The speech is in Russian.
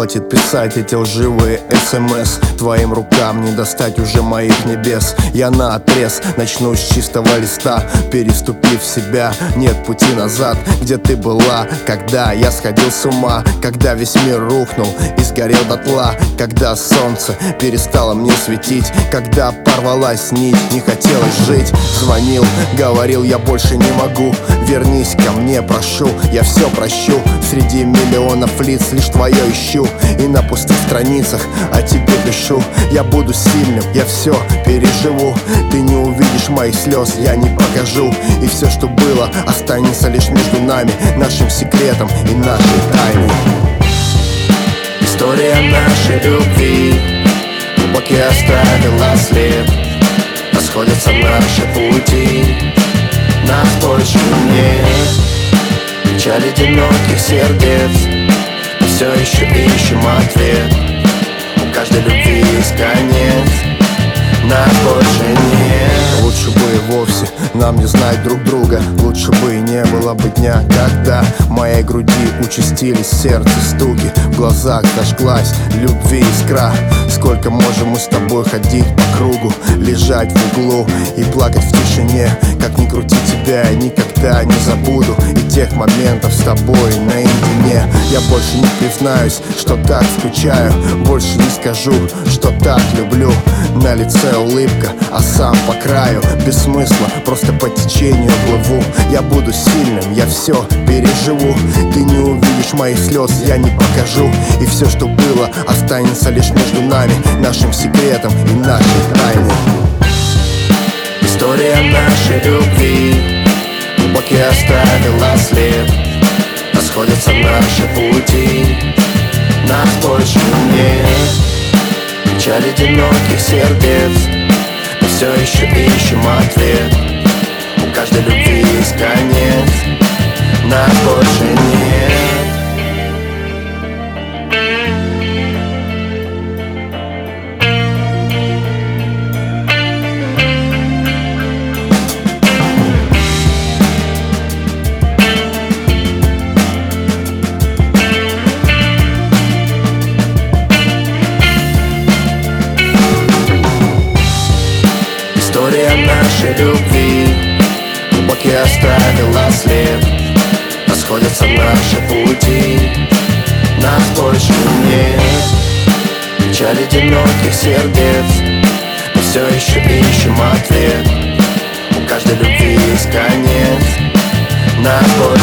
хватит писать эти лживые СМС. Твоим рукам не достать уже моих небес. Я наотрез начну с чистого листа, переступив себя, нет пути назад. Где ты была, когда я сходил с ума, когда весь мир рухнул и сгорел дотла, когда солнце перестало мне светить, когда порвалась нить, не хотелось жить. Звонил, говорил, я больше не могу. Вернись ко мне, прошу, я все прощу. Среди миллионов лиц лишь твое ищу, и на пустых страницах о тебе пишу. Я буду сильным, я все переживу. Ты не увидишь моих слез, я не покажу. И все, что было, останется лишь между нами, нашим секретом и нашей тайной. История нашей любви глубокий оставила след. Расходятся наши пути, нас больше нет. Печаль одиноких сердец, мы все еще ищем ответ. У каждой любви есть конец, нас больше нет. Лучше бы и вовсе нам не знать друг друга. Лучше бы и не было бы дня, когда в моей груди участились сердце стуки, в глазах зажглась любви искра. Сколько можем мы с тобой ходить по кругу, лежать в углу и плакать в тишине. Как ни крути, тебя я никогда не забуду, и тех моментов с тобой наедине. Я больше не признаюсь, что так скучаю, больше не скажу, что так люблю. На лице улыбка, а сам по краю без смысла, просто по течению плыву. Я буду сильным, я все переживу. Ты не увидишь моих слез, я не покажу. И все, что было, останется лишь между нами, нашим секретом и нашей тайной. История нашей любви глубокий оставила след. Расходятся наши пути, нас больше нет. Печаль одиноких сердец, мы все еще ищем ответ. У каждой любви есть конец, нас больше нет. История нашей любви глубокий оставила след. Расходятся наши пути, нас больше нет. Печаль одиноких сердец, мы все еще ищем ответ. У каждой любви есть конец, нас больше